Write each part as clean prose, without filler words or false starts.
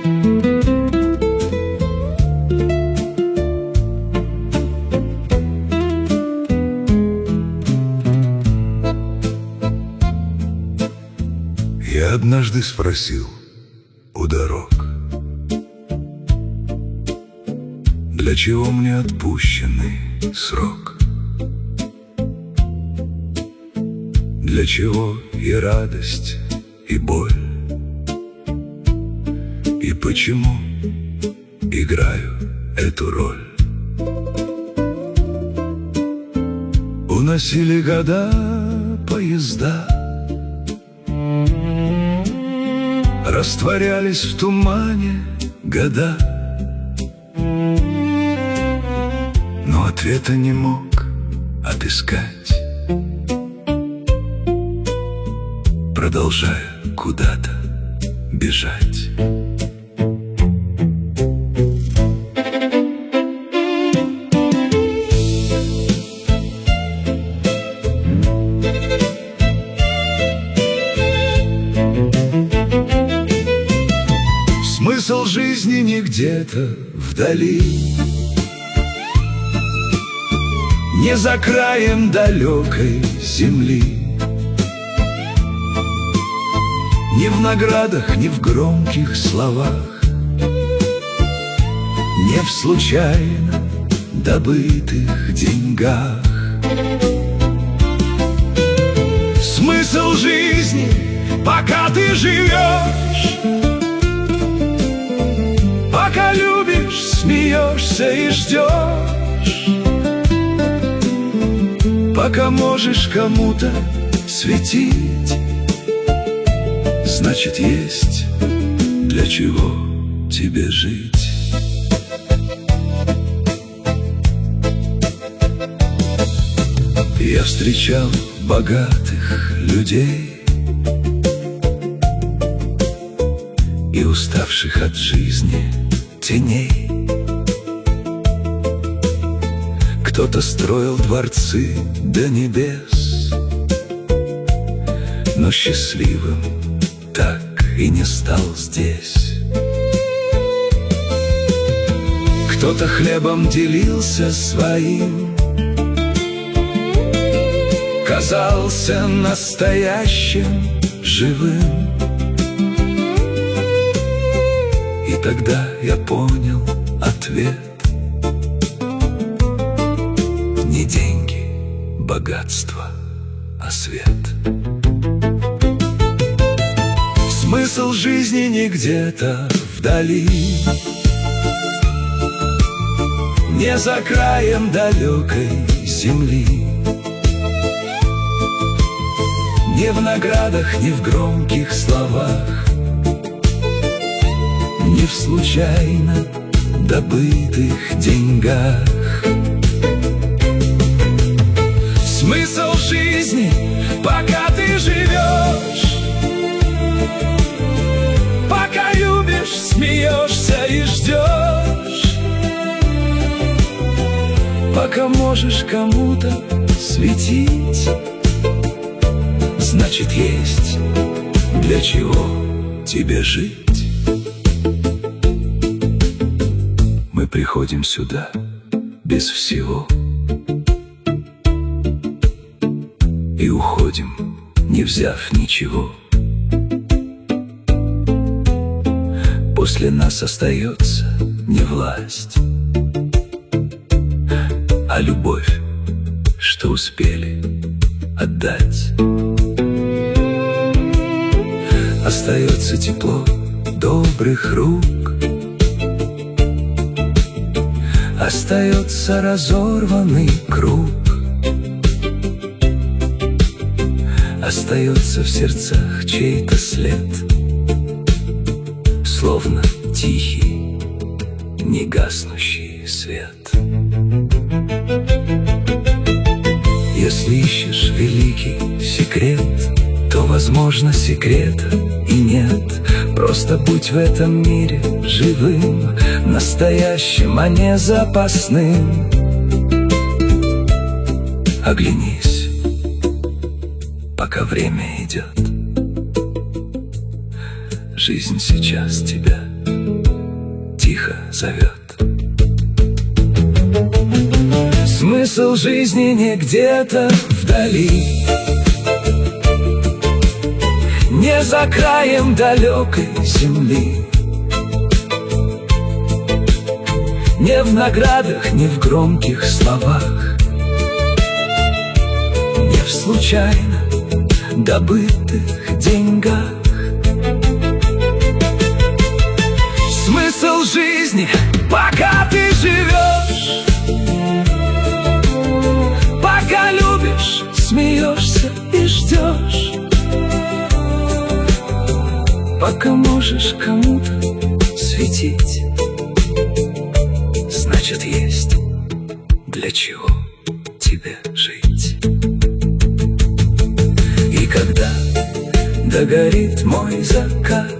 Я однажды спросил у дорог: для чего мне отпущенный срок? Для чего и радость, и боль? И почему играю эту роль? Уносили года поезда, растворялись в тумане года, но ответа не мог отыскать, продолжая куда-то бежать. Смысл жизни не где-то вдали, не за краем далекой земли, не в наградах, не в громких словах, не в случайно добытых деньгах. Смысл жизни, пока ты живешь, пока любишь, смеешься и ждешь, пока можешь кому-то светить, значит, есть для чего тебе жить. Я встречал богатых людей и уставших от жизни теней. Кто-то строил дворцы до небес, но счастливым так и не стал здесь. Кто-то хлебом делился своим, казался настоящим, живым. И тогда я понял ответ: не деньги, богатство, а свет. Смысл жизни не где-то вдали, не за краем далекой земли, не в наградах, не в громких словах, не в случайно добытых деньгах. Смысл жизни, пока ты живешь, пока любишь, смеешься и ждешь, пока можешь кому-то светить, значит, есть для чего тебе жить. Мы приходим сюда без всего и уходим, не взяв ничего. После нас остается не власть, а любовь, что успели отдать. Остается тепло добрых рук, остается разорванный круг, остается в сердцах чей-то след, словно тихий, негаснущий свет. Если ищешь великий секрет, то, возможно, секрета и нет. Просто будь в этом мире живым, настоящим, а не запасным. Оглянись, пока время идет. Жизнь сейчас тебя тихо зовет. Смысл жизни не где-то вдали, не за краем далекой земли, не в наградах, не в громких словах, не в случайно добытых деньгах. Смысл жизни, пока ты живешь, пока любишь, смеешься и ждешь, пока можешь кому-то светить, значит, есть для чего тебе жить. И когда догорит мой закат,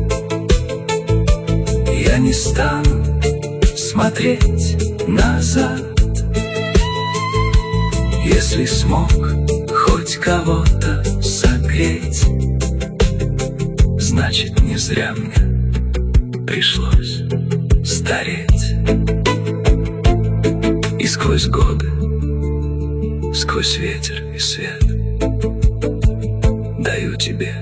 я не стану смотреть назад. Если смог хоть кого-то согреть, значит, не зря мне пришлось стареть. И сквозь годы, сквозь ветер и свет даю тебе